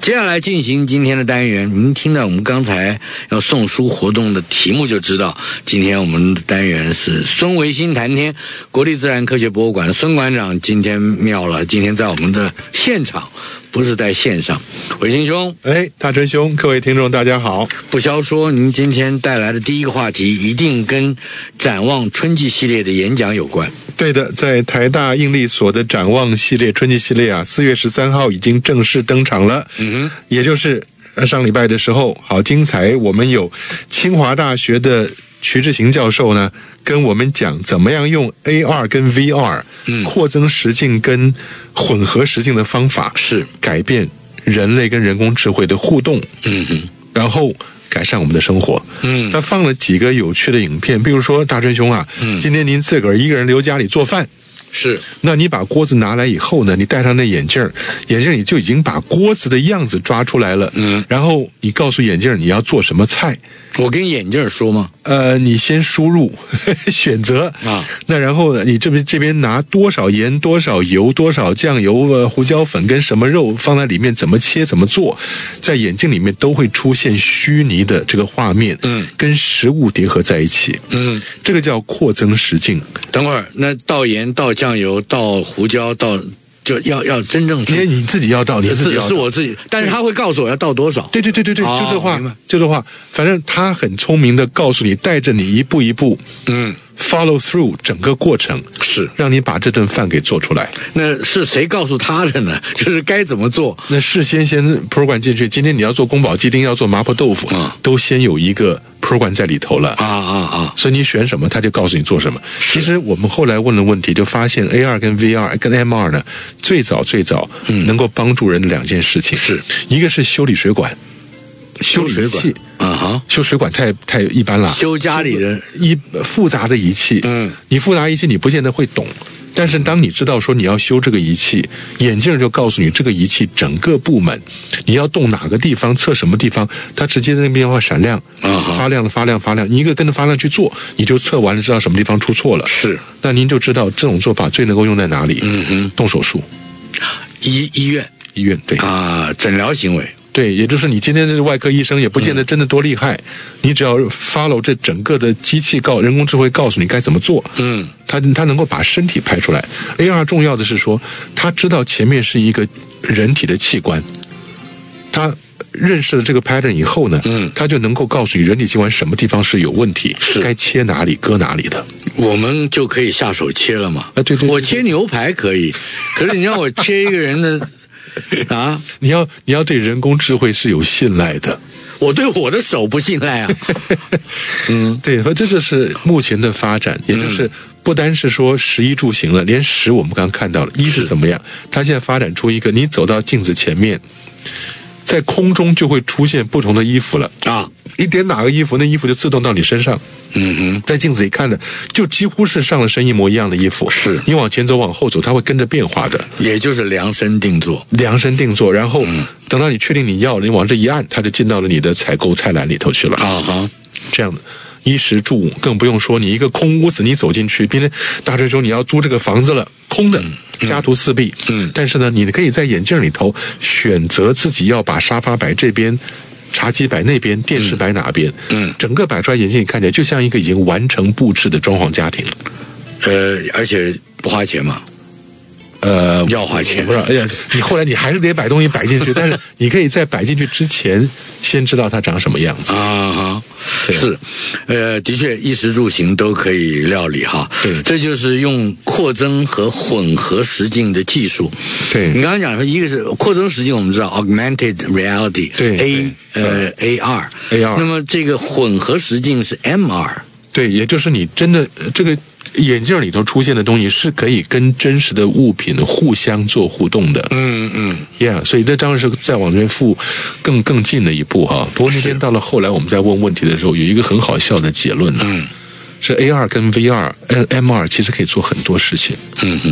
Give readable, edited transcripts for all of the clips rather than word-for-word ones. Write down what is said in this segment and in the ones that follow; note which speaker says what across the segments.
Speaker 1: 接下来进行今天的单元，您听到我们刚才要送书活动的题目就知道，今天我们的单元是孙维新谈天，国立自然科学博物馆的孙馆长今天妙了，今天在我们的现场，不是在线上。维新兄，
Speaker 2: 大真兄，各位听众大家好。
Speaker 1: 不消说，您今天带来的第一个话题一定跟展望春季系列的演讲有关。
Speaker 2: 对的，在台大应力所的展望系列春季系列4月13号已经正式登场了。也就是上礼拜的时候，好精彩，我们有清华大学的徐志行教授呢，跟我们讲怎么样用 AR 跟 VR 扩增实境跟混合实境的方法，是改变人类跟人工智慧的互动，然后改善我们的生活。他放了几个有趣的影片，比如说大春兄啊，今天您自个儿一个人留家里做饭，
Speaker 1: 是，
Speaker 2: 那你把锅子拿来以后呢，你戴上那眼镜里就已经把锅子的样子抓出来了。然后你告诉眼镜你要做什么菜。
Speaker 1: 我跟眼镜说吗？
Speaker 2: 你先输入选择啊，那然后呢，你这边拿多少盐、多少油、多少酱油、胡椒粉跟什么肉放在里面，怎么切、怎么做，在眼镜里面都会出现虚拟的这个画面，跟食物叠合在一起，这个叫扩增实境。
Speaker 1: 等会儿，那倒盐、倒酱油、倒胡椒、倒。就要真正
Speaker 2: 你自己要倒，你自己要倒，
Speaker 1: 是我自己，但是他会告诉我要倒多少。
Speaker 2: 对，就这话，反正他很聪明的告诉你，带着你一步一步，follow through 整个过程，是让你把这顿饭给做出来。
Speaker 1: 那是谁告诉他的呢？就是该怎么做？
Speaker 2: 那事先 program 进去，今天你要做宫保鸡丁，要做麻婆豆腐，都先有一个 program 在里头了所以你选什么，他就告诉你做什么。其实我们后来问了问题，就发现 AR 跟 VR 跟 MR 呢，最早能够帮助人的两件事情，是一个是修理水管。修水管修水管太一般了。
Speaker 1: 修家里的
Speaker 2: 复杂的仪器，你复杂仪器你不见得会懂，但是当你知道说你要修这个仪器，眼镜就告诉你这个仪器整个部门你要动哪个地方，测什么地方，它直接在那边会闪亮，发亮，你一个跟着发亮去做，你就测完了知道什么地方出错了。是，那您就知道这种做法最能够用在哪里。动手术，
Speaker 1: 医院
Speaker 2: 对
Speaker 1: 诊疗行为。
Speaker 2: 对，也就是你今天是外科医生，也不见得真的多厉害，你只要 follow 这整个的机器人工智慧告诉你该怎么做，他能够把身体拍出来。AR 重要的是说，他知道前面是一个人体的器官，他认识了这个 pattern 以后呢，他就能够告诉你人体器官什么地方是有问题，该切哪里割哪里的。
Speaker 1: 我们就可以下手切了嘛？
Speaker 2: 对，
Speaker 1: 我切牛排可以，可是你让我切一个人的。
Speaker 2: 你要对人工智慧是有信赖的。
Speaker 1: 我对我的手不信赖啊。
Speaker 2: 对，和这就是目前的发展，也就是不单是说食衣住行了，连食我们刚刚看到了，衣是怎么样？它现在发展出一个，你走到镜子前面，在空中就会出现不同的衣服了你点哪个衣服，那衣服就自动到你身上。在镜子里看的，就几乎是上了身一模一样的衣服。是，你往前走往后走，它会跟着变化的。
Speaker 1: 也就是量身定做，
Speaker 2: 然后等到你确定你要了，你往这一按，它就进到了你的采购菜篮里头去了。这样的。衣食住更不用说，你一个空屋子，你走进去，别人大春兄你要租这个房子了，空的，家徒四壁。但是呢，你可以在眼镜里头选择自己要把沙发摆这边，茶几摆那边，电视摆哪边，整个摆出来眼镜里看起来就像一个已经完成布置的装潢家庭。
Speaker 1: 而且不花钱嘛。要花钱，
Speaker 2: 不是？你后来你还是得把东西摆进去，但是你可以在摆进去之前，先知道它长什么样子
Speaker 1: 是，的确，衣食住行都可以料理哈。对，这就是用扩增和混合实境的技术。对，你刚刚讲说，一个是扩增实境，我们知道 augmented reality， 对，AR。那么这个混合实境是 MR。
Speaker 2: 对，也就是你真的这个。眼镜里头出现的东西是可以跟真实的物品互相做互动的。所以这当然是再往这边更近的一步哈。不过那天到了后来我们在问问题的时候，有一个很好笑的结论是 AR 跟 VR、MR 其实可以做很多事情。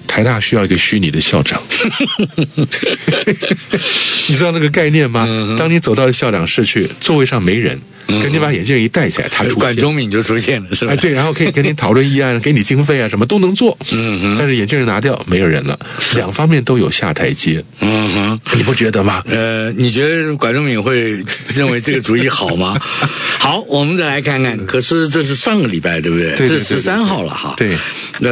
Speaker 2: 台大需要一个虚拟的校长。你知道那个概念吗？当你走到校长室去，座位上没人，可你把眼镜一戴起来，他出现，
Speaker 1: 管中闵就出现了，是吧？
Speaker 2: 对，然后可以跟你讨论议案，给你经费啊，什么都能做。但是眼镜拿掉，没有人了，两方面都有下台阶。你不觉得吗？
Speaker 1: 你觉得管中闵会认为这个主意好吗？好，我们再来看看。可是这是上个礼拜，对不对？这是13号了哈。
Speaker 2: 对。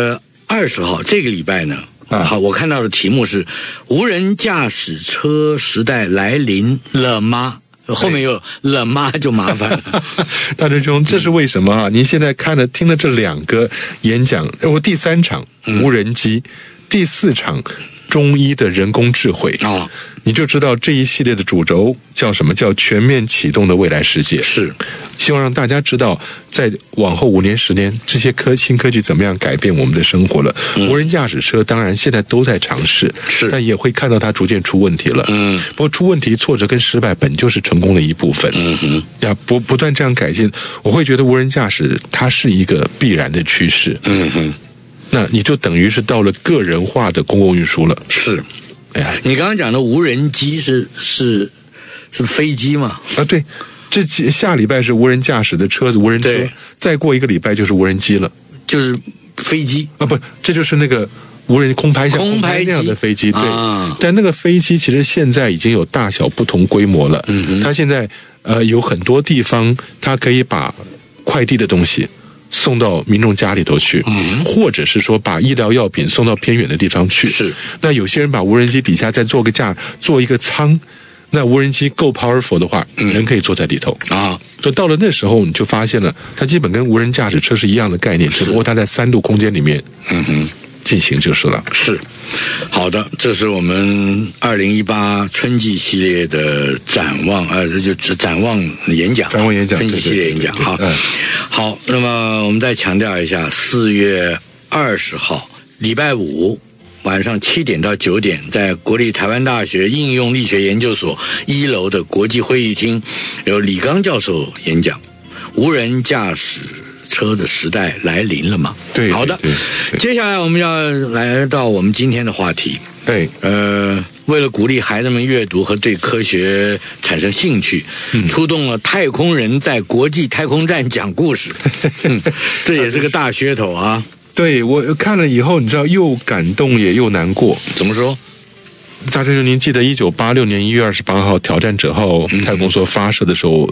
Speaker 1: 20号这个礼拜呢？好，我看到的题目是无人驾驶车时代来临了吗？后面有了吗就麻烦了。
Speaker 2: 大师兄，这是为什么啊？您现在听了这2个演讲，第3场无人机，第4场中医的人工智慧啊，你就知道这一系列的主轴叫什么？叫全面启动的未来世界。
Speaker 1: 是，
Speaker 2: 希望让大家知道，在往后5年、10年，这些新科技怎么样改变我们的生活了。无人驾驶车当然现在都在尝试，
Speaker 1: 是，
Speaker 2: 但也会看到它逐渐出问题了。不过出问题、挫折跟失败本就是成功的一部分。要不断这样改进，我会觉得无人驾驶它是一个必然的趋势。那你就等于是到了个人化的公共运输了。
Speaker 1: 是，哎呀，你刚刚讲的无人机是飞机吗？
Speaker 2: 啊，对，这下礼拜是无人驾驶的车子，无人车，再过1个礼拜就是无人机了，
Speaker 1: 就是飞机
Speaker 2: 啊，不，这就是那个无人空拍那样的飞机，对。但那个飞机其实现在已经有大小不同规模了。它现在有很多地方，它可以把快递的东西送到民众家里头去，或者是说把医疗药品送到偏远的地方去。
Speaker 1: 是，
Speaker 2: 那有些人把无人机底下再做一个舱，那无人机够 powerful 的话，人可以坐在里头啊。就到了那时候，你就发现了，它基本跟无人驾驶车是一样的概念，只不过它在3度空间里面，进行就是了。
Speaker 1: 是，好的，这是我们2018春季系列的展望，就展望演讲，春季系列演讲。好，那么我们再强调一下，4月20号礼拜5晚上7点到9点，在国立台湾大学应用力学研究所1楼的国际会议厅，由李刚教授演讲，无人驾驶车的时代来临了吗？
Speaker 2: 对，
Speaker 1: 好的，接下来我们要来到我们今天的话题。
Speaker 2: 对，
Speaker 1: 为了鼓励孩子们阅读和对科学产生兴趣，出动了太空人在国际太空站讲故事，这也是个大噱头啊。
Speaker 2: 对，我看了以后，你知道又感动也又难过。
Speaker 1: 怎么说？
Speaker 2: 大先生，您记得1986年1月28号挑战者号太空梭发射的时候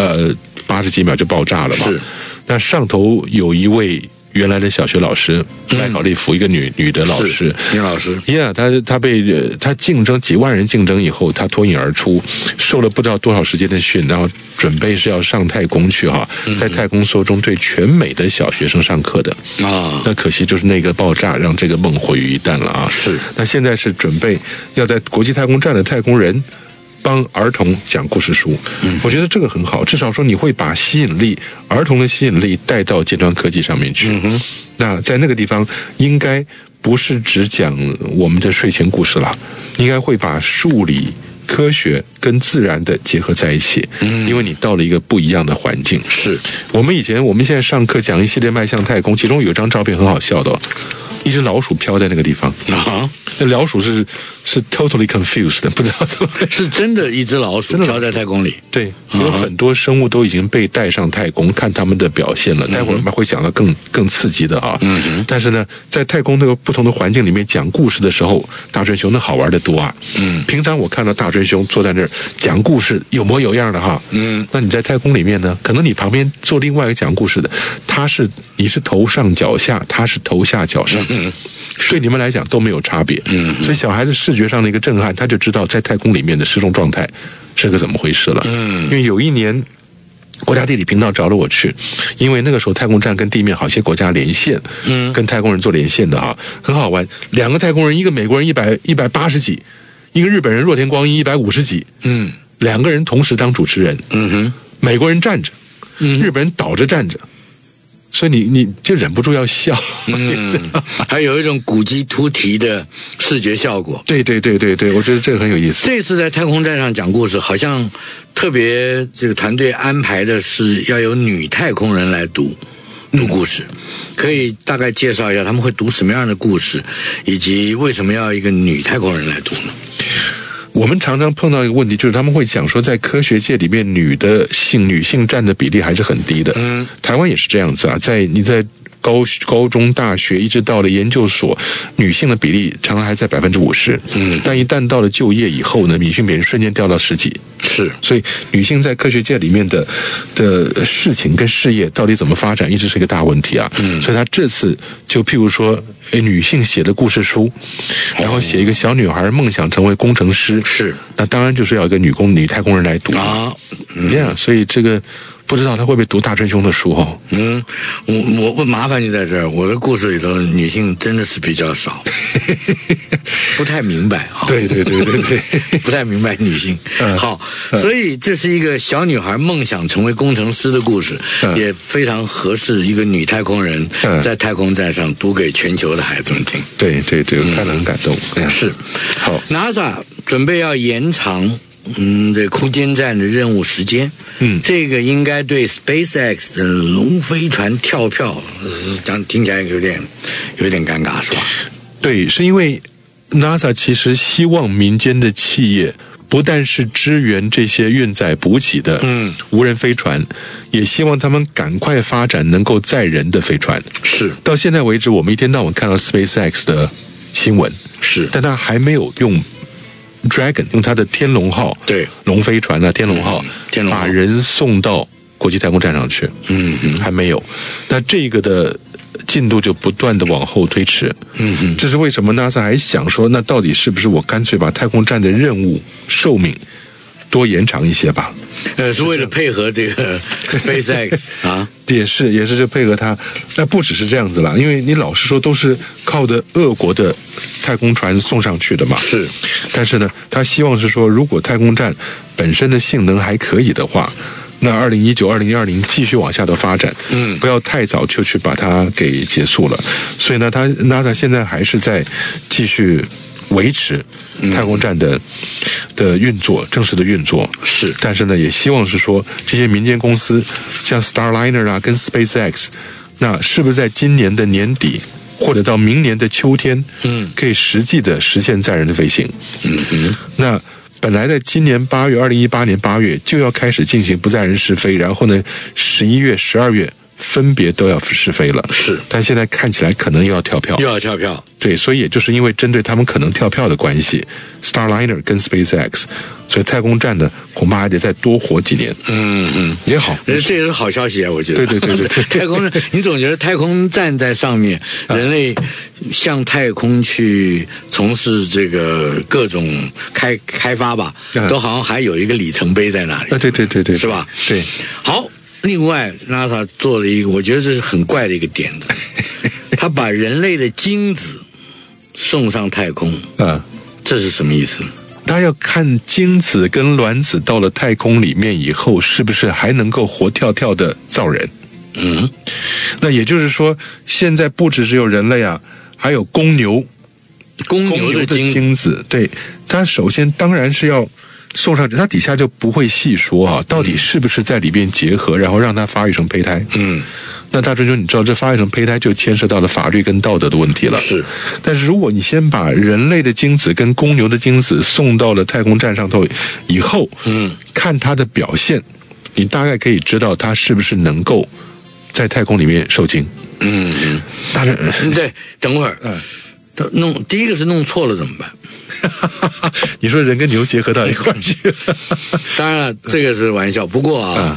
Speaker 2: ，80几秒就爆炸了嘛？是。那上头有一位原来的小学老师麦考利夫，一个女的老师，
Speaker 1: 女老师，
Speaker 2: 他竞争几万人竞争以后，他脱颖而出，受了不知道多少时间的训，然后准备是要上太空去哈，在太空梭中对全美的小学生上课的啊。那可惜就是那个爆炸让这个梦毁于一旦了啊。
Speaker 1: 是，
Speaker 2: 那现在是准备要在国际太空站的太空人帮儿童讲故事书，我觉得这个很好，至少说你会把儿童的吸引力带到尖端科技上面去。那在那个地方应该不是只讲我们的睡前故事了，应该会把数理、科学跟自然的结合在一起，因为你到了一个不一样的环境。
Speaker 1: 是
Speaker 2: 我们现在上课讲一系列迈向太空，其中有一张照片很好笑的，一只老鼠飘在那个地方啊，那老鼠是 totally confused 的，不知道怎么
Speaker 1: 是真的一只老鼠飘在太空里。
Speaker 2: 对，有很多生物都已经被带上太空，看他们的表现了。待会儿我们会讲到更刺激的啊。但是呢，在太空那个不同的环境里面讲故事的时候，大春兄那好玩的多啊。平常我看到大春兄坐在那儿讲故事有模有样的哈。那你在太空里面呢，可能你旁边坐另外一个讲故事的，你是头上脚下，他是头下脚上。对你们来讲都没有差别。所以小孩子视觉上的一个震撼，他就知道在太空里面的失重状态是个怎么回事了。因为有一年国家地理频道找了我去，因为那个时候太空站跟地面好些国家连线，跟太空人做连线的啊，很好玩。2个太空人，一个美国人180几，一个日本人若田光一150几，2个人同时当主持人。美国人站着，日本人倒着站着。所以你就忍不住要笑，
Speaker 1: 还有一种古鸡突蹄的视觉效果。
Speaker 2: 对，我觉得这个很有意思。
Speaker 1: 这次在太空站上讲故事，好像特别这个团队安排的是要有女太空人来读， 读故事，可以大概介绍一下他们会读什么样的故事，以及为什么要一个女太空人来读呢？
Speaker 2: 我们常常碰到一个问题，就是他们会讲说，在科学界里面，女性占的比例还是很低的。台湾也是这样子啊，你在高中、大学一直到了研究所，女性的比例常常还在50%。但一旦到了就业以后呢，女性比例瞬间掉到10几。
Speaker 1: 是，
Speaker 2: 所以女性在科学界里面的事情跟事业到底怎么发展，一直是一个大问题啊。所以她这次就譬如说，女性写的故事书，然后写一个小女孩梦想成为工程师，
Speaker 1: 是，
Speaker 2: 那当然就是要一个女太空人来读啊。所以这个。不知道他会不会读大春兄的书哦？
Speaker 1: 我麻烦就在这儿，我的故事里头女性真的是比较少，不太明白啊。
Speaker 2: 对，
Speaker 1: 不太明白女性。好，所以这是一个小女孩梦想成为工程师的故事，也非常合适一个女太空人在太空站上读给全球的孩子们听。
Speaker 2: 对，我看了很感动。
Speaker 1: 是，
Speaker 2: 好
Speaker 1: ，NASA 准备要延长。这空间站的任务时间，这个应该对 SpaceX 的龙飞船跳票，听起来有点尴尬，是吧？
Speaker 2: 对，是因为 NASA 其实希望民间的企业不但是支援这些运载补给的无人飞船，也希望他们赶快发展能够载人的飞船。
Speaker 1: 是，
Speaker 2: 到现在为止，我们一天到晚看到 SpaceX 的新闻，
Speaker 1: 是，
Speaker 2: 但他还没有用。Dragon 用它的天龙号，
Speaker 1: 对，
Speaker 2: 龙飞船啊，天龙号，把人送到国际太空站上去，还没有。那这个的进度就不断的往后推迟，这是为什么 NASA 还想说，那到底是不是我干脆把太空站的任务寿命多延长一些吧？
Speaker 1: 是为了配合这个 SpaceX 啊，
Speaker 2: 也是就配合它。那不只是这样子啦，因为你老实说都是靠的俄国的太空船送上去的嘛。
Speaker 1: 是，
Speaker 2: 但是呢，他希望是说，如果太空站本身的性能还可以的话，那2019、2020继续往下的发展，不要太早就去把它给结束了。所以呢，NASA 现在还是在继续维持太空站的运作，正式的运作
Speaker 1: 是，
Speaker 2: 但是呢，也希望是说这些民间公司，像 Starliner 啊，跟 SpaceX， 那是不是在今年的年底或者到明年的秋天，可以实际的实现载人的飞行？那本来在今年2018年8月就要开始进行不载人试飞，然后呢，11月、12月。分别都要试飞了，
Speaker 1: 是，
Speaker 2: 但现在看起来可能又要跳票，对，所以也就是因为针对他们可能跳票的关系 ，Starliner 跟 SpaceX， 所以太空站呢恐怕还得再多活几年，也好，
Speaker 1: 这也是好消息啊，我觉得，
Speaker 2: 对，
Speaker 1: 太空站，你总觉得太空站在上面，人类向太空去从事这个各种开发吧，都好像还有一个里程碑在那里，
Speaker 2: 对，
Speaker 1: 是吧？
Speaker 2: 对，
Speaker 1: 好。另外 ，NASA 做了一个，我觉得这是很怪的一个点子，他把人类的精子送上太空，这是什么意思？
Speaker 2: 他要看精子跟卵子到了太空里面以后，是不是还能够活跳跳的造人？那也就是说，现在不只是有人类啊，还有公牛的精子，对，他首先当然是要。送上去，它底下就不会细说啊，到底是不是在里边结合，然后让它发育成胚胎？那大春兄，你知道这发育成胚胎就牵涉到了法律跟道德的问题了。
Speaker 1: 是，
Speaker 2: 但是如果你先把人类的精子跟公牛的精子送到了太空站上头以后，看它的表现，你大概可以知道它是不是能够在太空里面受精。
Speaker 1: 大春，对，等会儿，第一个是弄错了怎么办？
Speaker 2: 你说人跟牛结合到一块去
Speaker 1: 当然了，这个是玩笑。不过啊，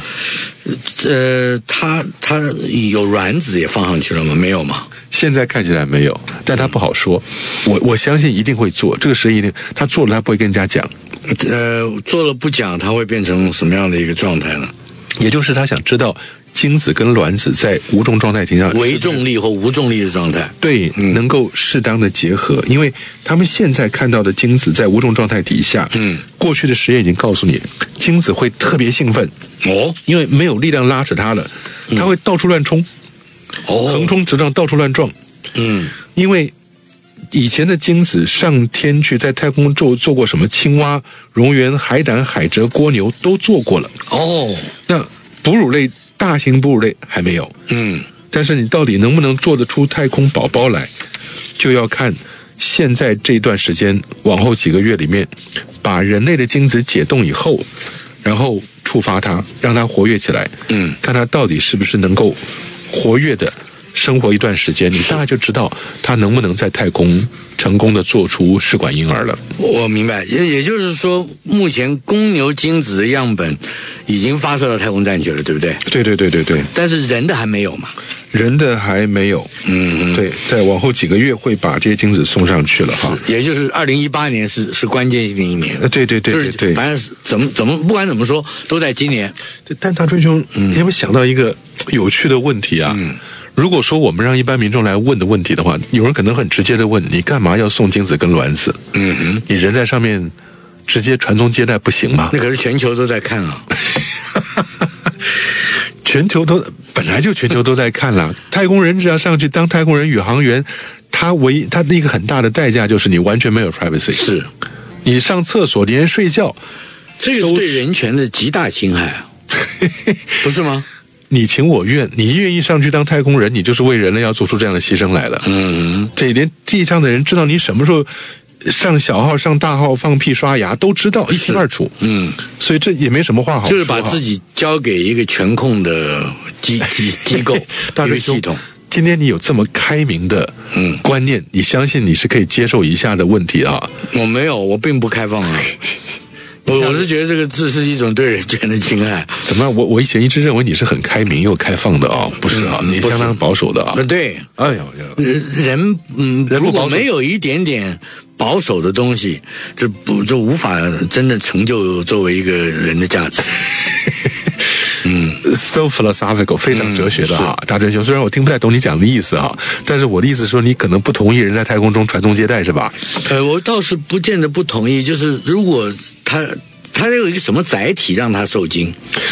Speaker 1: 他有卵子也放上去了吗？没有吗？
Speaker 2: 现在看起来没有，但他不好说。我相信一定会做这个实验，一定他做了，他不会跟人家讲。
Speaker 1: 做了不讲，他会变成什么样的一个状态呢？
Speaker 2: 也就是他想知道。精子跟卵子在无重状态底下，
Speaker 1: 微重力或无重力的状态，
Speaker 2: 对，能够适当的结合，因为他们现在看到的精子在无重状态底下，过去的实验已经告诉你，精子会特别兴奋因为没有力量拉扯它了，它会到处乱冲，横冲直撞，到处乱撞，因为以前的精子上天去在太空做过什么青蛙、蝾螈、海胆、海蜇、蜗牛都做过了，那哺乳类。大型哺乳类还没有， 但是你到底能不能做得出太空宝宝来，就要看现在这段时间往后几个月里面，把人类的精子解冻以后，然后触发它，让它活跃起来，看它到底是不是能够活跃的生活一段时间，你大概就知道它能不能在太空成功的做出试管婴儿了。
Speaker 1: 我明白，也就是说，目前公牛精子的样本已经发射到太空站去了，对不对？
Speaker 2: 对。
Speaker 1: 但是人的还没有嘛？
Speaker 2: 人的还没有，对，在往后几个月会把这些精子送上去了哈。
Speaker 1: 也就是2018年是关键性的一年。
Speaker 2: 对，
Speaker 1: 就是反正是怎么不管怎么说，都在今年。
Speaker 2: 但大春兄，你有没有想到一个有趣的问题啊？如果说我们让一般民众来问的问题的话，有人可能很直接的问你，干嘛要送精子跟卵子？你人在上面直接传宗接代不行吗？
Speaker 1: 那可是全球都在看啊。
Speaker 2: 本来就全球都在看了。太空人只要上去当太空人宇航员，他的一个很大的代价就是你完全没有 privacy。是，你上厕所连睡觉，
Speaker 1: 这个是对人权的极大侵害啊，不是吗？
Speaker 2: 你情我愿，你愿意上去当太空人，你就是为人类要做出这样的牺牲来了。这连地上的人知道你什么时候上小号上大号放屁刷牙都知道一清二楚。所以这也没什么话好说，
Speaker 1: 就是把自己交给一个全控的机构一个系统。
Speaker 2: 今天你有这么开明的观念，你相信你是可以接受以下的问题啊？
Speaker 1: 我没有，我并不开放啊。我是觉得这个字是一种对人权的侵害。
Speaker 2: 怎么样？我以前一直认为你是很开明又开放的啊，不是啊？你相当保守的啊。
Speaker 1: 对，
Speaker 2: 哎呦，
Speaker 1: 人如果没有一点点保守的东西，就无法真的成就作为一个人的价值。
Speaker 2: so philosophical， 非常哲学的哈，大真兄。虽然我听不太懂你讲的意思哈，但是我的意思是说，你可能不同意人在太空中传宗接代是吧？
Speaker 1: 我倒是不见得不同意，就是如果他有一个什么载体让他受精，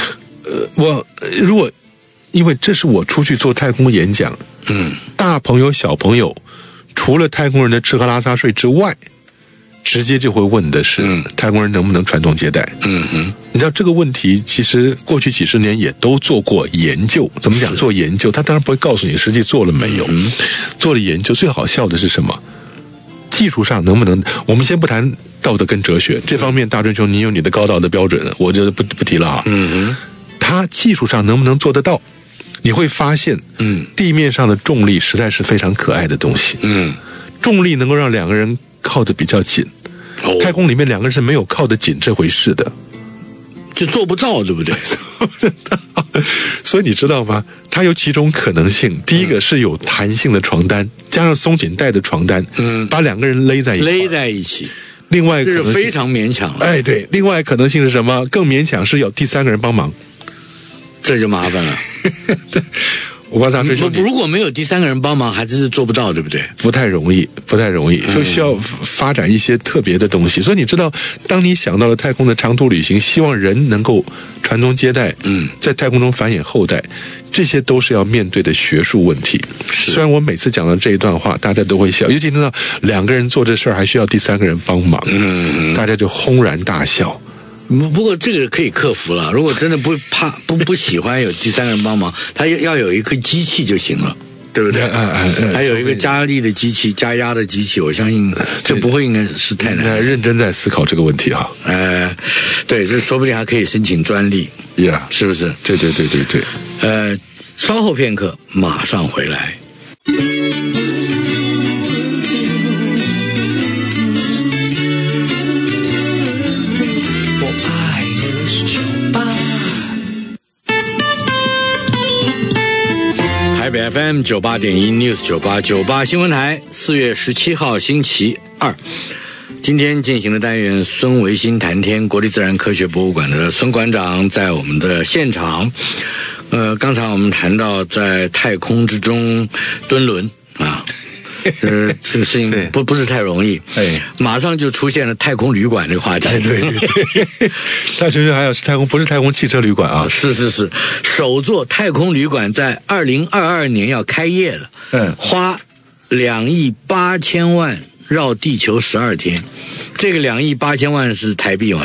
Speaker 2: 因为这是我出去做太空演讲，大朋友小朋友，除了太空人的吃喝拉撒睡之外，直接就会问的是，太空人能不能传宗接代？你知道这个问题，其实过去几十年也都做过研究。怎么讲做研究？他当然不会告诉你实际做了没有。做了研究，最好笑的是什么？技术上能不能？我们先不谈道德跟哲学这方面，大春兄，你有你的高道德标准，我就不提了啊。他技术上能不能做得到？你会发现，地面上的重力实在是非常可爱的东西。重力能够让两个人靠得比较紧，太空里面两个人是没有靠得紧这回事的，
Speaker 1: 就做不到，对不对？
Speaker 2: 所以你知道吗？它有几种可能性。第一个是有弹性的床单，加上松紧带的床单，把两个人勒在一起。另外，
Speaker 1: 这是非常勉强了。
Speaker 2: 哎，对，另外可能性是什么？更勉强是有第三个人帮忙，
Speaker 1: 这就麻烦了。
Speaker 2: 我告诉他，
Speaker 1: 如果没有第三个人帮忙，还真是做不到，对不对？
Speaker 2: 不太容易，就需要发展一些特别的东西。所以你知道，当你想到了太空的长途旅行，希望人能够传宗接代，在太空中繁衍后代，这些都是要面对的学术问题。虽然我每次讲到这一段话，大家都会笑，尤其听到两个人做这事儿还需要第三个人帮忙，大家就轰然大笑。
Speaker 1: 不过这个可以克服了。如果真的不喜欢有第三个人帮忙，他要有一个机器就行了，对不对？还有一个加力的机器、加压的机器，我相信这不会应该是太难。
Speaker 2: 认真在思考这个问题哈。
Speaker 1: 对，这说不定还可以申请专利，是不是？
Speaker 2: 对。
Speaker 1: 稍后片刻，马上回来。台北 FM 98.1 News 98新闻台，4月17号星期二，今天进行的单元孙维新谈天，国立自然科学博物馆的孙馆长在我们的现场。刚才我们谈到在太空之中蹲轮啊。这个事情不是太容易，马上就出现了太空旅馆这个话题。
Speaker 2: 对，大学还有是太空，不是太空汽车旅馆啊，
Speaker 1: 是，首座太空旅馆在2022年要开业了，花2亿8千万绕地球12天，这个2亿8千万是台币嘛，是吧？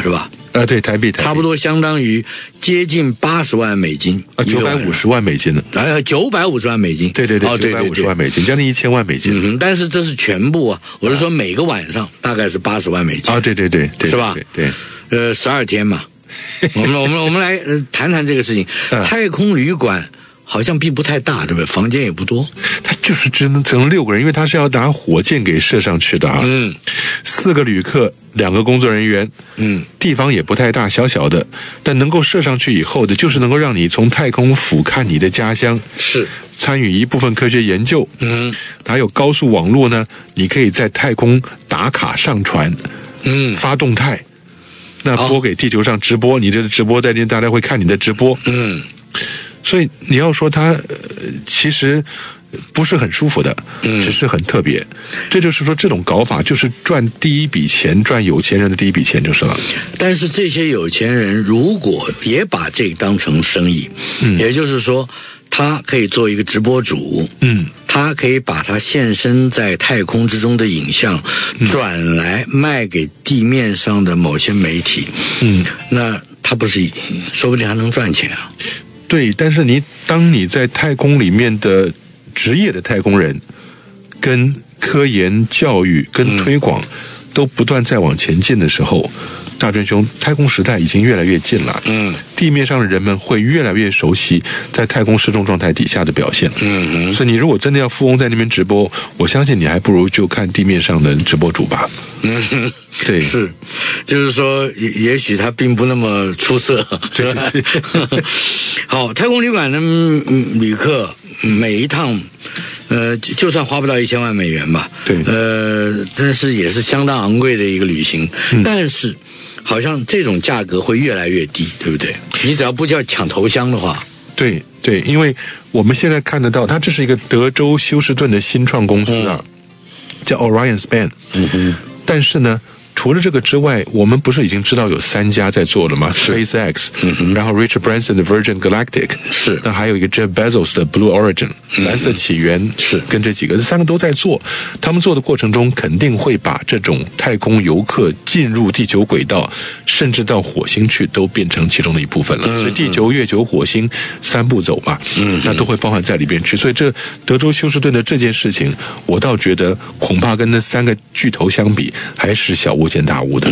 Speaker 2: 对，台币
Speaker 1: 差不多相当于接近80万美金
Speaker 2: ，950万美金呢
Speaker 1: ，950万美金，
Speaker 2: 对，950万美金，将近1000万美金。
Speaker 1: 但是这是全部啊，我是说每个晚上大概是80万美金
Speaker 2: 对，
Speaker 1: 是吧？
Speaker 2: 对
Speaker 1: ，12天嘛。我们来谈谈这个事情。太空旅馆好像并不太大，对不对？房间也不多，
Speaker 2: 它就是只能6个人，因为它是要拿火箭给射上去的啊。4个旅客，2个工作人员，地方也不太大，小小的，但能够射上去以后的，就是能够让你从太空俯瞰你的家乡，
Speaker 1: 是
Speaker 2: 参与一部分科学研究。还有高速网络呢，你可以在太空打卡上传，发动态，那播给地球上直播，你这直播在这，大家会看你的直播。所以你要说它其实不是很舒服的，只是很特别。这就是说，这种搞法就是赚第一笔钱，赚有钱人的第一笔钱就是了。
Speaker 1: 但是这些有钱人如果也把这个当成生意，也就是说，他可以做一个直播主，他可以把他现身在太空之中的影像转来卖给地面上的某些媒体，那他不是说不定还能赚钱啊。
Speaker 2: 对，但是当你在太空里面的职业的太空人，跟科研、教育、跟推广都不断在往前进的时候，大真兄，太空时代已经越来越近了。地面上的人们会越来越熟悉在太空失重状态底下的表现。所以你如果真的要富翁在那边直播，我相信你还不如就看地面上的直播主吧。对，
Speaker 1: 是，就是说，也许他并不那么出色。
Speaker 2: 对。
Speaker 1: 好，太空旅馆的旅客每一趟，就算花不到1000万美元吧，
Speaker 2: 对，
Speaker 1: 但是也是相当昂贵的一个旅行。但是，好像这种价格会越来越低，对不对？你只要不叫抢头香的话，
Speaker 2: 对，因为我们现在看得到，它这是一个德州休斯顿的新创公司啊，叫 Orion Span。但是呢，除了这个之外，我们不是已经知道有3家在做了吗 ？SpaceX，然后 Richard Branson 的 Virgin Galactic，
Speaker 1: 是，
Speaker 2: 那还有一个 Jeff Bezos 的 Blue Origin， 蓝色起源，
Speaker 1: 是，
Speaker 2: 跟这几个，这3个都在做。他们做的过程中，肯定会把这种太空游客进入地球轨道，甚至到火星去，都变成其中的一部分了。所以地球、月球、火星3步走嘛，那都会包含在里边去。所以这德州休斯顿的这件事情，我倒觉得恐怕跟那3个巨头相比，还是小巫见大巫的。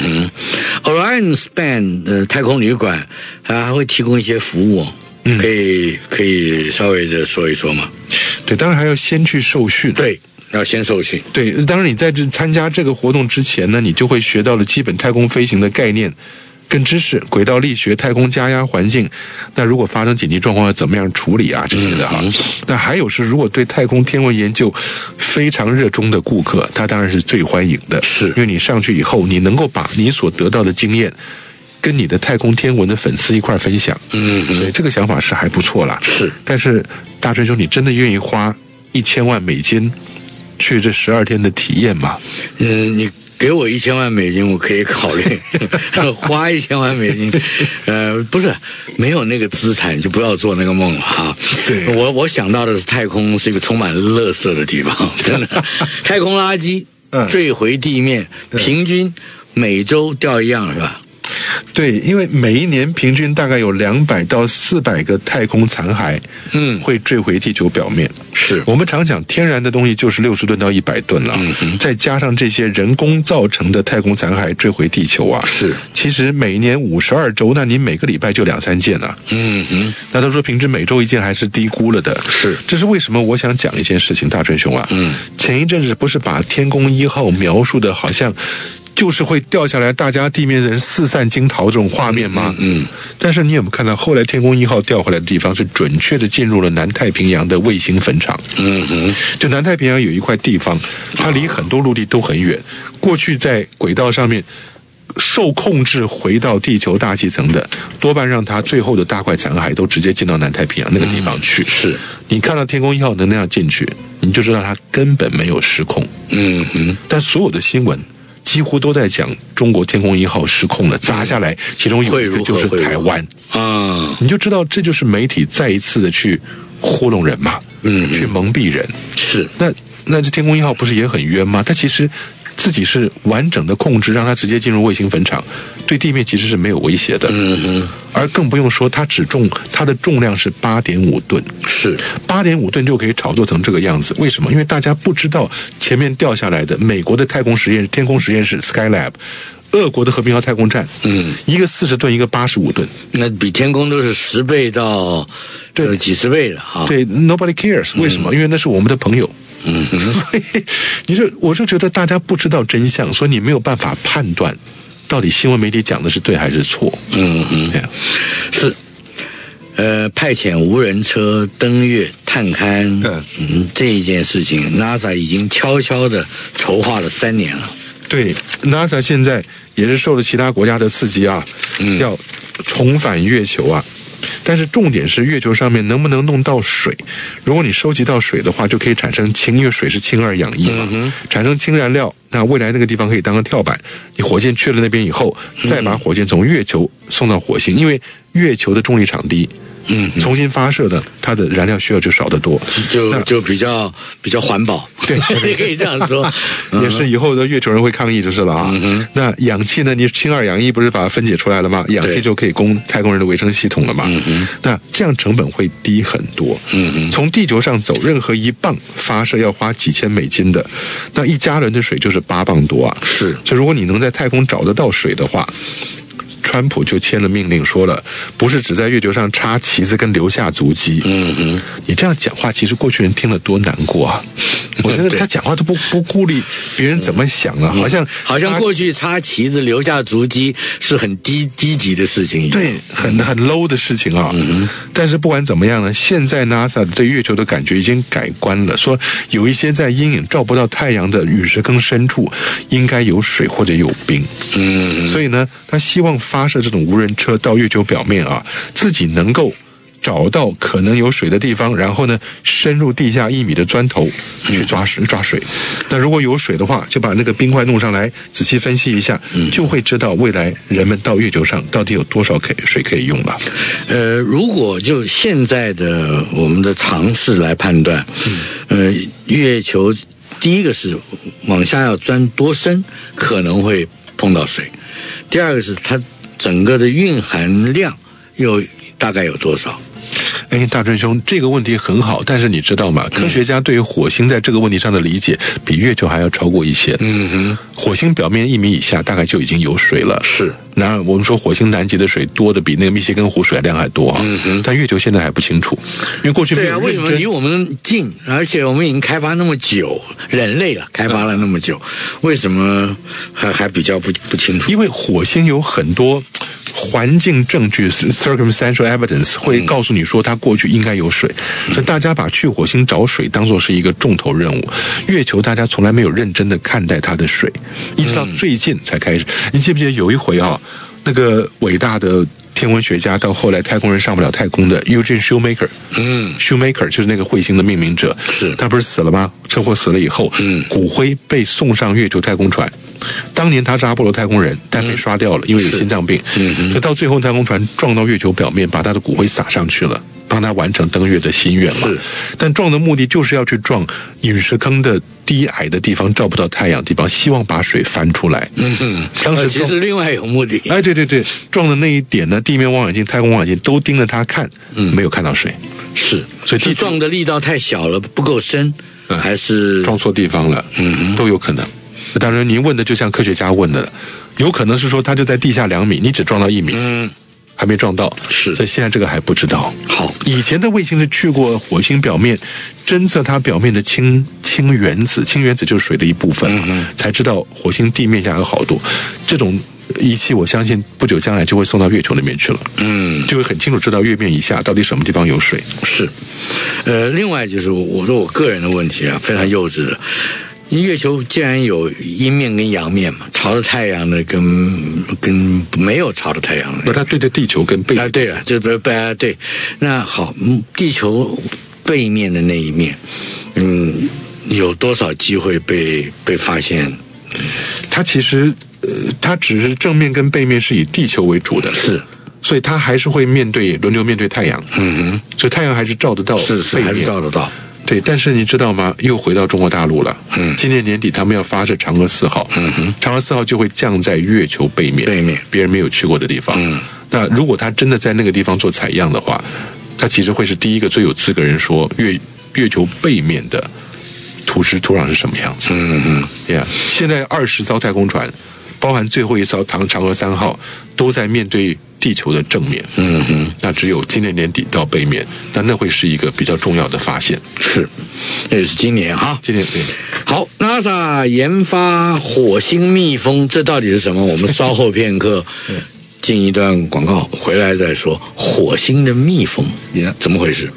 Speaker 1: Orion Span 太空旅馆还会提供一些服务，可以稍微的说一说吗？
Speaker 2: 对，当然还要先去受训。
Speaker 1: 对，要先受训。
Speaker 2: 对，当然你在参加这个活动之前呢，你就会学到了基本太空飞行的概念跟知识，轨道力学、太空加压环境，那如果发生紧急状况要怎么样处理啊，这些的哈。那还有是，如果对太空天文研究非常热衷的顾客，他当然是最欢迎的，
Speaker 1: 是因
Speaker 2: 为你上去以后，你能够把你所得到的经验跟你的太空天文的粉丝一块分享。所以这个想法是还不错啦。
Speaker 1: 是，
Speaker 2: 但是大春兄，你真的愿意花1000万美金去这12天的体验吗？
Speaker 1: 你给我1000万美金，我可以考虑花1000万美金。不是没有那个资产就不要做那个梦了哈。
Speaker 2: 对，
Speaker 1: 我想到的是太空是一个充满垃圾的地方，真的。太空垃圾坠回地面，平均每周掉一样是吧？
Speaker 2: 对，因为每一年平均大概有200到400个太空残骸，会坠回地球表面。
Speaker 1: 是
Speaker 2: 我们常讲天然的东西就是60吨到100吨了，再加上这些人工造成的太空残骸坠回地球啊，
Speaker 1: 是，
Speaker 2: 其实每一年52周，那你每个礼拜就2-3件啊。那他说平均每周1件还是低估了的。
Speaker 1: 是，
Speaker 2: 这是为什么我想讲一件事情，大春兄啊，前一阵子不是把天宫1号描述的好像就是会掉下来，大家地面人四散惊逃这种画面吗？但是你有没有看到后来天宫1号掉回来的地方是准确的进入了南太平洋的卫星坟场？就南太平洋有一块地方，它离很多陆地都很远，过去在轨道上面受控制回到地球大气层的，多半让它最后的大块残骸都直接进到南太平洋那个地方去。
Speaker 1: 是，
Speaker 2: 你看到天宫1号能那样进去，你就知道它根本没有失控。但所有的新闻几乎都在讲中国天宫1号失控了，砸下来，其中有一个就是台湾啊，你就知道这就是媒体再一次的去糊弄人嘛，去蒙蔽人。
Speaker 1: 是，
Speaker 2: 那这天宫1号不是也很冤吗？他其实自己是完整的控制，让他直接进入卫星坟场， 对地面其实是没有威胁的。而更不用说它的重量是8.5吨，
Speaker 1: 是
Speaker 2: 8.5吨就可以炒作成这个样子。为什么？因为大家不知道前面掉下来的美国的天空实验室 Skylab。俄国的和平号太空站，一个40吨，一个85吨，
Speaker 1: 那比天宫都是10倍到几十倍的哈。
Speaker 2: 对 ，Nobody cares， 为什么？因为那是我们的朋友。所以我就觉得大家不知道真相，所以你没有办法判断到底新闻媒体讲的是对还是错。
Speaker 1: 是。派遣无人车登月探勘，这一件事情 ，NASA 已经悄悄的筹划了3年了。
Speaker 2: 对 ，NASA 现在也是受了其他国家的刺激啊，要重返月球啊。但是重点是月球上面能不能弄到水？如果你收集到水的话，就可以产生氢，因为水是氢2氧1嘛，产生氢燃料。那未来那个地方可以当个跳板，你火箭去了那边以后，再把火箭从月球送到火星，因为月球的重力场低。重新发射的，它的燃料需要就少得多，
Speaker 1: 就比较环保，
Speaker 2: 对，
Speaker 1: 也可以这样说，
Speaker 2: 也是以后的月球人会抗议就是了啊。那氧气呢？你氢2氧1不是把它分解出来了吗？氧气就可以供太空人的维生系统了嘛。那这样成本会低很多。从地球上走，任何1磅发射要花几千美金的，那1加仑的水就是8磅多啊。
Speaker 1: 是，
Speaker 2: 所以如果你能在太空找得到水的话。川普就签了命令，说了，不是只在月球上插旗子跟留下足迹。你这样讲话，其实过去人听了多难过啊！我觉得他讲话都不顾虑别人怎么想啊，好像
Speaker 1: 过去插旗子留下足迹是很低级的事情一样，
Speaker 2: 对，很 low 的事情啊。但是不管怎么样呢，现在 NASA 对月球的感觉已经改观了，说有一些在阴影照不到太阳的陨石坑深处，应该有水或者有冰。所以呢，他希望发射这种无人车到月球表面啊，自己能够找到可能有水的地方，然后呢，深入地下1米的钻头去抓水。那如果有水的话，就把那个冰块弄上来，仔细分析一下，就会知道未来人们到月球上到底有多少水可以用了。
Speaker 1: 如果就现在的我们的常识来判断，月球第一个是往下要钻多深，可能会碰到水；第二个是它整个的蕴含量又大概有多少？
Speaker 2: 大春兄，这个问题很好，但是你知道吗？科学家对于火星在这个问题上的理解比月球还要超过一些。火星表面1米以下大概就已经有水了。
Speaker 1: 是，
Speaker 2: 然而我们说火星南极的水多的比那个密歇根湖水量还多啊。但月球现在还不清楚，因为过去没有认真。
Speaker 1: 对啊，为什么离我们近，而且我们已经开发那么久，人类了开发了那么久，为什么还比较不清楚？
Speaker 2: 因为火星有很多环境证据 circumstantial evidence 会告诉你说它过去应该有水，所以大家把去火星找水当作是一个重头任务。月球大家从来没有认真的看待它的水，一直到最近才开始。你记不记得有一回啊，那个伟大的天文学家到后来太空人上不了太空的 Eugene Shoemaker，Shoemaker 就是那个彗星的命名者，
Speaker 1: 是
Speaker 2: 他不是死了吗？车祸死了以后，骨灰被送上月球太空船。当年他是阿波罗太空人，但被刷掉了，因为有心脏病。所以到最后太空船撞到月球表面，把他的骨灰撒上去了，帮他完成登月的心愿嘛。但撞的目的就是要去撞陨石坑的低矮的地方，照不到太阳的地方，希望把水翻出来。当时
Speaker 1: 其实另外有目的。
Speaker 2: 对，撞的那一点呢，地面望远镜、太空望远镜都盯着他看，没有看到水。
Speaker 1: 是，所以撞的力道太小了，不够深，还是
Speaker 2: 撞错地方了？都有可能。当然，您问的就像科学家问的，有可能是说他就在地下2米，你只撞到1米，还没撞到，
Speaker 1: 是，
Speaker 2: 所以现在这个还不知道。
Speaker 1: 好，
Speaker 2: 以前的卫星是去过火星表面，侦测它表面的氢原子，氢原子就是水的一部分，才知道火星地面下有好多这种仪器。我相信不久将来就会送到月球那边去了，就会很清楚知道月面以下到底什么地方有水。
Speaker 1: 是，另外就是我说我个人的问题啊，非常幼稚的。月球既然有阴面跟阳面嘛，朝着太阳的跟没有朝着太阳的，
Speaker 2: 不，它对着地球跟背面。
Speaker 1: 对了，就对。那好，地球背面的那一面，有多少机会被发现？
Speaker 2: 它其实，它只是正面跟背面是以地球为主的，
Speaker 1: 是，
Speaker 2: 所以它还是会轮流面对太阳。所以太阳还是照得到，
Speaker 1: 是还是照得到。
Speaker 2: 对，但是你知道吗？又回到中国大陆了。今年年底他们要发射嫦娥4号。嫦娥4号就会降在月球背面，别人没有去过的地方。那如果他真的在那个地方做采样的话，他其实会是第一个最有资格人说月球背面的土壤是什么样子。现在20艘太空船，包含最后一艘嫦娥3号，都在面对地球的正面。那只有今年年底到背面，那会是一个比较重要的发现。
Speaker 1: 是，那也是今年哈。
Speaker 2: 今年对。
Speaker 1: 好 ，NASA 研发火星蜜蜂，这到底是什么？我们稍后片刻进一段广告，回来再说。火星的蜜蜂，怎么回事？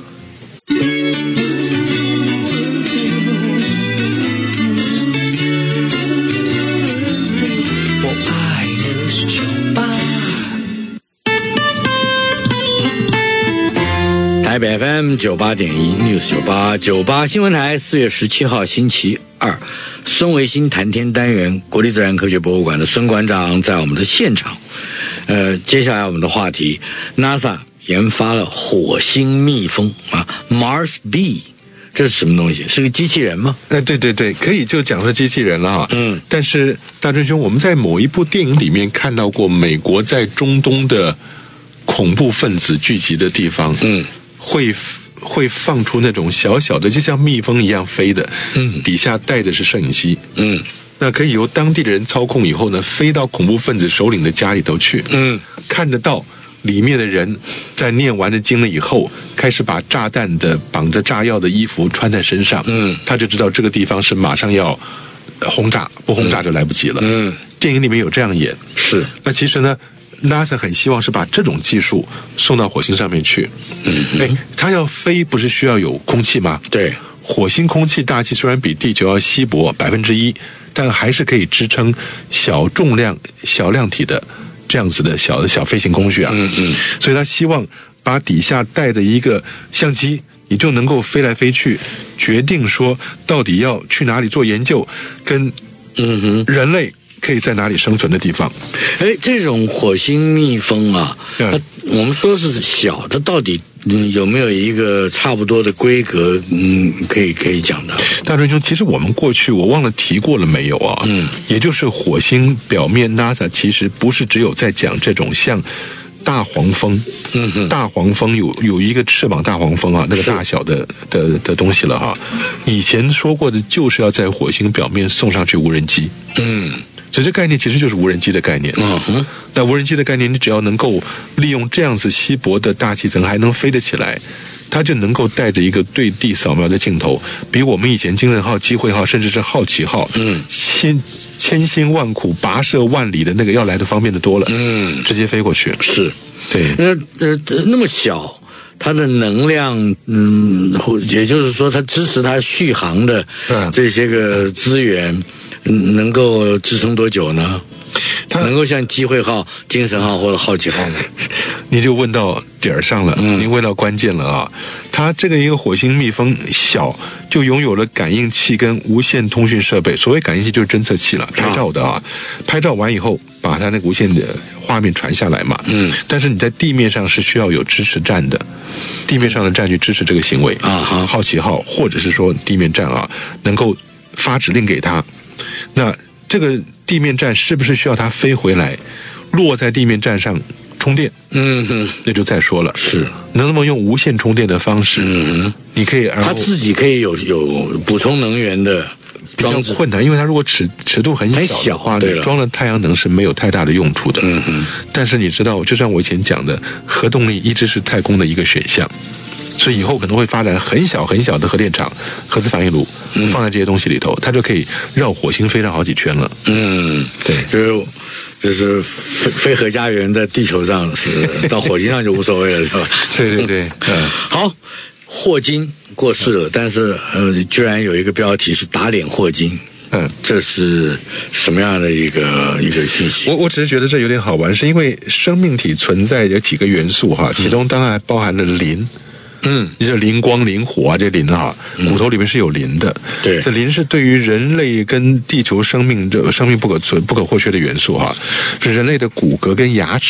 Speaker 1: 台北 FM 98.1 News 98新闻台4月17号星期二，孙维新谈天单元，国立自然科学博物馆的孙馆长在我们的现场。接下来我们的话题 ，NASA 研发了火星蜜蜂啊 ，Mars Bee， 这是什么东西？是个机器人吗？
Speaker 2: 对，可以就讲是机器人了哈。但是大春兄，我们在某一部电影里面看到过，美国在中东的恐怖分子聚集的地方，会放出那种小小的，就像蜜蜂一样飞的，底下带的是摄影机，那可以由当地的人操控以后呢，飞到恐怖分子首领的家里头去，看得到里面的人在念完了经了以后，开始把炸弹的绑着炸药的衣服穿在身上，他就知道这个地方是马上要轰炸，不轰炸就来不及了。电影里面有这样演，
Speaker 1: 是。
Speaker 2: 那其实呢，NASA 很希望是把这种技术送到火星上面去。它要飞不是需要有空气吗？
Speaker 1: 对，
Speaker 2: 火星空气大气虽然比地球要稀薄1%，但还是可以支撑小重量、小量体的这样子的小飞行工具啊。所以他希望把底下带着一个相机，你就能够飞来飞去，决定说到底要去哪里做研究，跟人类可以在哪里生存的地方。
Speaker 1: 这种火星蜜蜂啊，我们说是小的，到底有没有一个差不多的规格？可以讲的。
Speaker 2: 大春兄，其实我们过去我忘了提过了没有啊？也就是火星表面 NASA 其实不是只有在讲这种像大黄蜂，大黄蜂有一个翅膀大黄蜂啊，那个大小的东西了哈。以前说过的就是要在火星表面送上去无人机。所以这概念其实就是无人机的概念。那无人机的概念，你只要能够利用这样子稀薄的大气层还能飞得起来，它就能够带着一个对地扫描的镜头，比我们以前精神号、机会号甚至是好奇号，千辛万苦跋涉万里的那个要来的方便的多了。直接飞过去。
Speaker 1: 是，
Speaker 2: 对。
Speaker 1: 那么小，它的能量，也就是说，它支持它续航的这些个资源，能够支撑多久呢？能够像机会号、精神号或者好奇号吗？
Speaker 2: 你就问到点儿上了，你问到关键了啊！它这个一个火星蜜蜂小，就拥有了感应器跟无线通讯设备。所谓感应器就是侦测器了，拍照的啊。拍照完以后，把它那个无线的画面传下来嘛。但是你在地面上是需要有支持站的，地面上的站去支持这个行为啊。好奇号或者是说地面站啊，能够发指令给它。那这个地面站是不是需要它飞回来，落在地面站上充电？那就再说了。是，能不能用无线充电的方式？你可以，
Speaker 1: 它自己可以有补充能源的装置。
Speaker 2: 困难，因为它如果尺度很小的话，装了太阳能是没有太大的用处的。但是你知道，就像我以前讲的，核动力一直是太空的一个选项。所以以后可能会发展很小很小的核电厂、核子反应炉，放在这些东西里头，它就可以绕火星飞上好几圈了。
Speaker 1: 对，就是飞核家园在地球上是到火星上就无所谓了，是吧？
Speaker 2: 对。
Speaker 1: 好，霍金过世了，但是居然有一个标题是打脸霍金。这是什么样的一个信息？
Speaker 2: 我只是觉得这有点好玩，是因为生命体存在有几个元素哈，其中当然还包含了磷。你这磷光、磷火啊，这磷啊，骨头里面是有磷的。对，这磷是对于人类跟地球生命不可或缺的元素哈，是人类的骨骼跟牙齿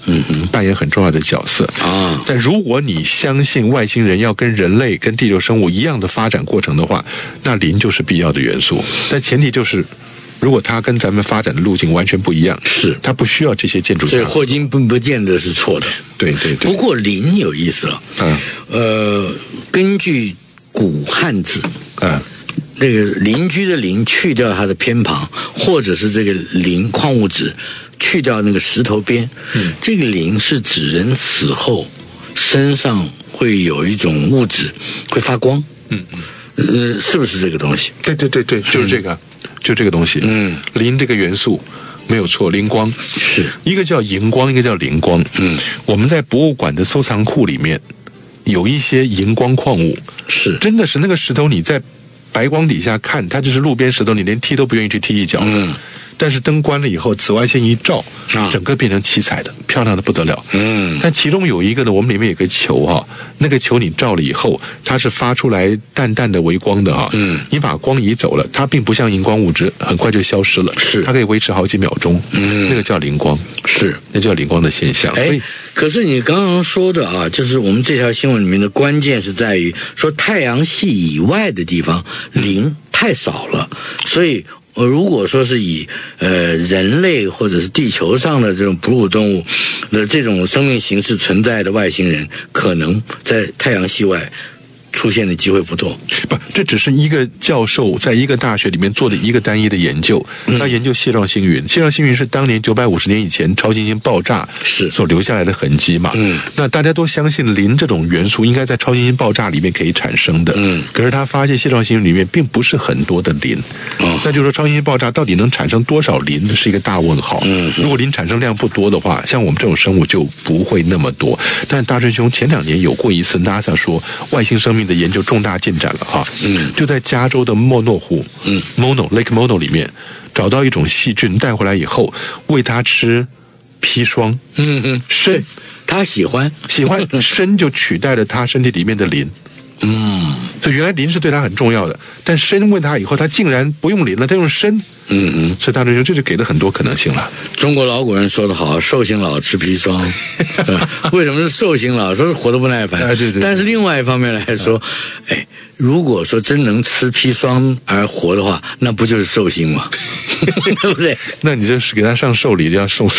Speaker 2: 扮演很重要的角色啊。但如果你相信外星人要跟人类、跟地球生物一样的发展过程的话，那磷就是必要的元素。但前提就是，如果它跟咱们发展的路径完全不一样，
Speaker 1: 是
Speaker 2: 它不需要这些建筑。
Speaker 1: 所以霍金不见得是错的。
Speaker 2: 对。
Speaker 1: 不过磷有意思了。根据古汉字这个邻居的邻去掉它的偏旁，或者是这个磷矿物质去掉那个石头边，这个磷是指人死后身上会有一种物质会发光。是不是这个东西？
Speaker 2: 对，就是这个，就这个东西。磷这个元素没有错，磷光
Speaker 1: 是
Speaker 2: 一个叫荧光，一个叫磷光。我们在博物馆的收藏库里面有一些荧光矿物，
Speaker 1: 是
Speaker 2: 真的是那个石头你在白光底下看，它就是路边石头，你连踢都不愿意去踢一脚。但是灯关了以后，紫外线一照，整个变成七彩的，漂亮的不得了。但其中有一个呢，我们里面有个球哈，那个球你照了以后，它是发出来淡淡的微光的哈。你把光移走了，它并不像荧光物质很快就消失了，它可以维持好几秒钟。那个叫磷光，那叫磷光的现象。
Speaker 1: 可是你刚刚说的啊，就是我们这条新闻里面的关键是在于说太阳系以外的地方磷太少了，所以如果说是以人类或者是地球上的这种哺乳动物的这种生命形式存在的外星人，可能在太阳系外出现的机会不多。
Speaker 2: 不，这只是一个教授在一个大学里面做的一个单一的研究。他研究蟹状星云，蟹状星云是当年950年以前超新星爆炸所留下来的痕迹嘛。那大家都相信磷这种元素应该在超新星爆炸里面可以产生的。可是他发现蟹状星云里面并不是很多的磷。那就是说超新星爆炸到底能产生多少磷是一个大问号。如果磷产生量不多的话，像我们这种生物就不会那么多。但大春兄前2年有过一次 NASA 说外星生命的研究重大进展了哈。就在加州的莫诺湖Lake Mono 里面找到一种细菌，带回来以后喂它吃砒霜。砷
Speaker 1: 他喜欢
Speaker 2: 砷就取代了他身体里面的磷。所以原来磷是对他很重要的，但砷问他以后，他竟然不用磷了，他用砷。所以大春兄这就给了很多可能性了。
Speaker 1: 中国老古人说得好，寿星老吃砒霜。为什么是寿星老？说是活得不耐烦。对。但是另外一方面来说，如果说真能吃砒霜而活的话，那不就是寿星吗？对不对？
Speaker 2: 那你就是给他上寿礼，就要送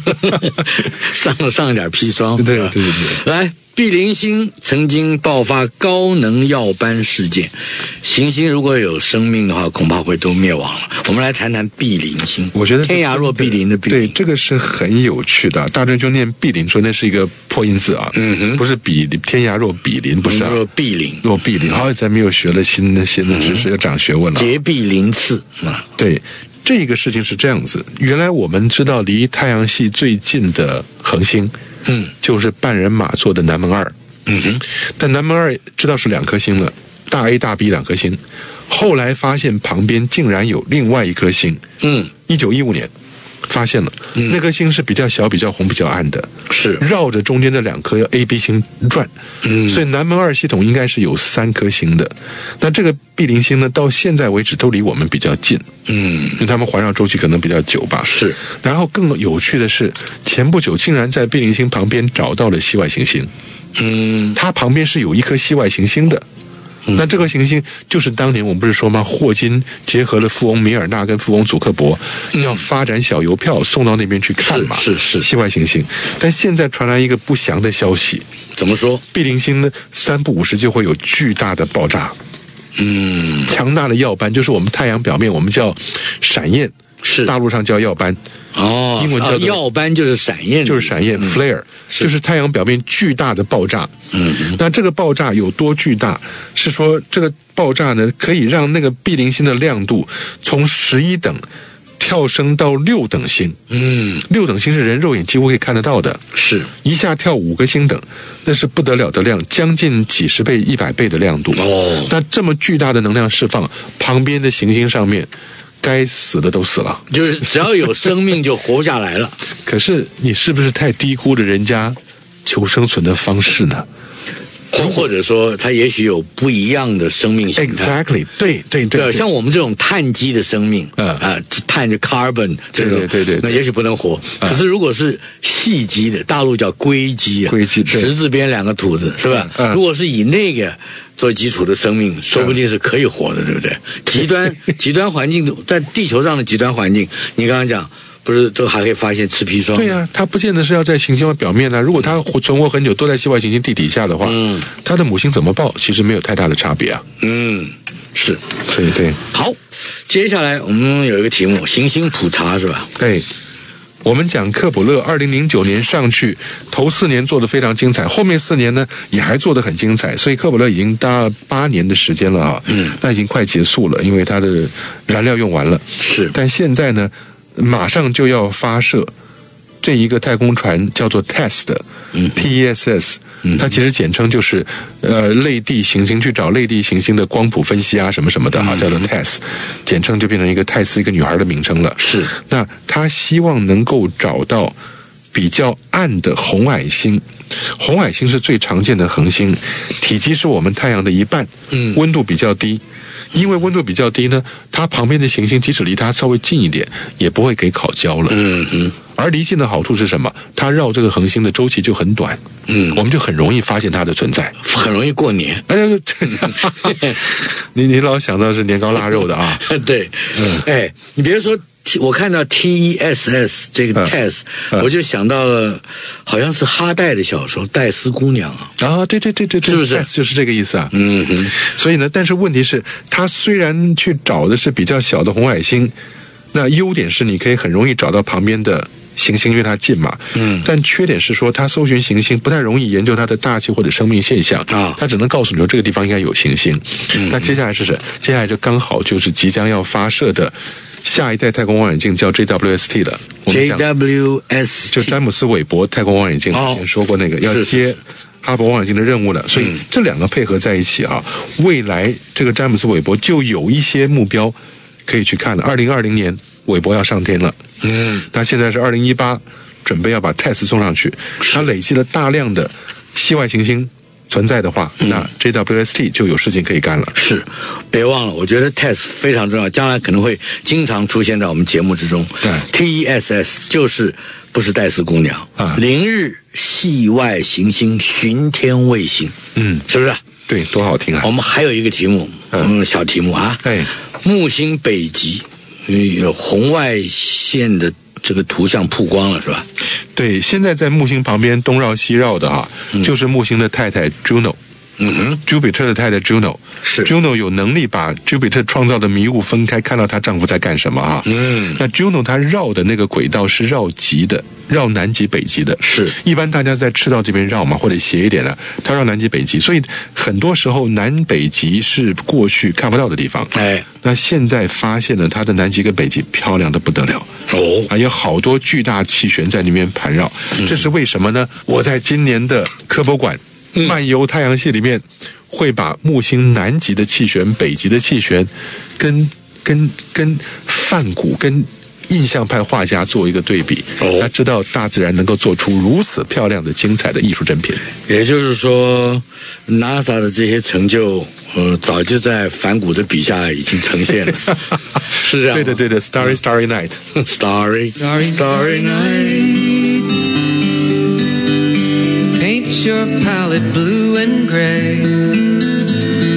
Speaker 1: 上一点砒霜。
Speaker 2: 对。
Speaker 1: 来。毗邻星曾经爆发高能耀斑事件，行星如果有生命的话，恐怕会都灭亡了。我们来谈谈毗邻星。
Speaker 2: 我觉得
Speaker 1: 天涯若毗邻的毗邻，
Speaker 2: 对，这个是很有趣的。大春兄念毗邻，说那是一个破音字啊，不是比天涯若比邻，不是
Speaker 1: 若毗邻，
Speaker 2: 若毗邻。好，咱们又学了新的知识，要长学问了。
Speaker 1: 结毗邻次
Speaker 2: 对。这个事情是这样子，原来我们知道离太阳系最近的恒星，就是半人马座的南门2。但南门2知道是2颗星了，大 A 大 B 2颗星，后来发现旁边竟然有另外一颗星。1915年发现了，那颗星是比较小、比较红、比较暗的，
Speaker 1: 是
Speaker 2: 绕着中间的2颗 A、B 星转。所以南门2系统应该是有3颗星的。那这个毗邻星呢，到现在为止都离我们比较近。因为他们环绕周期可能比较久吧。
Speaker 1: 是。
Speaker 2: 然后更有趣的是，前不久竟然在毗邻星旁边找到了系外行星。它旁边是有一颗系外行星的。那这颗行星就是当年我们不是说吗？霍金结合了富翁米尔纳跟富翁祖克伯，要发展小邮票送到那边去看嘛。
Speaker 1: 是
Speaker 2: 系外行星。但现在传来一个不祥的消息。
Speaker 1: 怎么说？
Speaker 2: 毗邻星呢，3不5时就会有巨大的爆炸。强大的耀斑，就是我们太阳表面我们叫闪焰，
Speaker 1: 是
Speaker 2: 大陆上叫耀斑。英文叫
Speaker 1: 耀斑，就是闪焰
Speaker 2: flare，就是太阳表面巨大的爆炸。那这个爆炸有多巨大？是说这个爆炸呢，可以让那个毗邻星的亮度从11等跳升到6等星。6等星是人肉眼几乎可以看得到的，
Speaker 1: 是
Speaker 2: 一下跳5个星等，那是不得了的量，将近几十倍、100倍的亮度。那这么巨大的能量释放，旁边的行星上面该死的都死了，
Speaker 1: 就是只要有生命就活不下来了。
Speaker 2: 可是你是不是太低估了人家求生存的方式呢？
Speaker 1: 或者说它也许有不一样的生命形态。
Speaker 2: Exactly， 对，
Speaker 1: 像我们这种碳基的生命碳就 carbon 这种，
Speaker 2: 对，
Speaker 1: 那也许不能活。可是如果是细基的，大陆叫硅基啊，十字边两个土字是吧？如果是以那个做基础的生命，说不定是可以活的，对不对？极端环境在地球上的极端环境，你刚刚讲。不是都还可以发现吃砒霜？
Speaker 2: 对呀，它不见得是要在行星的表面呢。如果它存活很久都在系外行星地底下的话，它的母星怎么报，其实没有太大的差别啊。
Speaker 1: 是，
Speaker 2: 对。
Speaker 1: 好，接下来我们有一个题目，行星普查是吧？
Speaker 2: 对。我们讲克卜勒2009年上去，头4年做得非常精彩，后面4年呢也还做得很精彩，所以克卜勒已经搭8年的时间了啊。那已经快结束了，因为它的燃料用完了。
Speaker 1: 是，
Speaker 2: 但现在呢，马上就要发射这一个太空船，叫做 TESS，它其实简称就是类地行星，去找类地行星的光谱分析啊什么什么的哈，叫做 TESS，简称就变成一个泰斯一个女孩的名称了。
Speaker 1: 是，
Speaker 2: 那他希望能够找到比较暗的红矮星。红矮星是最常见的恒星，体积是我们太阳的1半，温度比较低。因为温度比较低呢，它旁边的行星即使离它稍微近一点，也不会给烤焦了。而离近的好处是什么？它绕这个恒星的周期就很短。我们就很容易发现它的存在，
Speaker 1: 很容易过年。
Speaker 2: 你老想到是年糕腊肉的啊？
Speaker 1: 对，你别说。我看到 TESS 这个 TESS，我就想到了，好像是哈代的小说《戴斯姑娘》
Speaker 2: 啊。对，
Speaker 1: 是不是
Speaker 2: 就是这个意思啊？所以呢，但是问题是，它虽然去找的是比较小的红矮星，那优点是你可以很容易找到旁边的行星，因为它近嘛。但缺点是说，它搜寻行星不太容易研究它的大气或者生命现象啊。它只能告诉你说这个地方应该有行星。那接下来是什么？接下来就刚好就是即将要发射的。下一代太空望远镜叫 JWST 的
Speaker 1: ，JWST
Speaker 2: 就詹姆斯韦伯太空望远镜，之前说过那个要接哈勃望远镜的任务了，所以这两个配合在一起啊，未来这个詹姆斯韦伯就有一些目标可以去看了。2020年韦伯要上天了，那现在是2018，准备要把 TESS 送上去，它累积了大量的系外行星。存在的话，那 JWST 就有事情可以干了。
Speaker 1: 是，别忘了，我觉得 TESS 非常重要，将来可能会经常出现在我们节目之中。TESS 就是不是戴斯姑娘啊，凌日系外行星巡天卫星。是不是？
Speaker 2: 对，多好听啊！
Speaker 1: 我们还有一个题目，小题目啊，木星北极有红外线的这个图像曝光了，是吧？
Speaker 2: 对，现在在木星旁边东绕西绕的啊，就是木星的太太 Juno。Jupiter 的太太 Juno
Speaker 1: 是
Speaker 2: Juno 有能力把 Jupiter 创造的迷雾分开，看到她丈夫在干什么啊？那 Juno 她绕的那个轨道是绕极的，绕南极北极的。
Speaker 1: 是，
Speaker 2: 一般大家在赤道这边绕嘛，或者斜一点的，它绕南极北极，所以很多时候南北极是过去看不到的地方。那现在发现了它的南极跟北极漂亮的不得了有好多巨大气旋在里面盘绕。这是为什么呢？我在今年的科博馆漫游太阳系里面，会把木星南极的气旋、北极的气旋，跟梵谷跟印象派画家做一个对比，他知道大自然能够做出如此漂亮的、精彩的艺术珍品。
Speaker 1: 也就是说 ，NASA 的这些成就，早就在梵谷的笔下已经呈现了，是这样。
Speaker 2: 对，Starry Starry Night，Starry
Speaker 1: Starry Starry Night。
Speaker 3: Paint your palette blue and gray.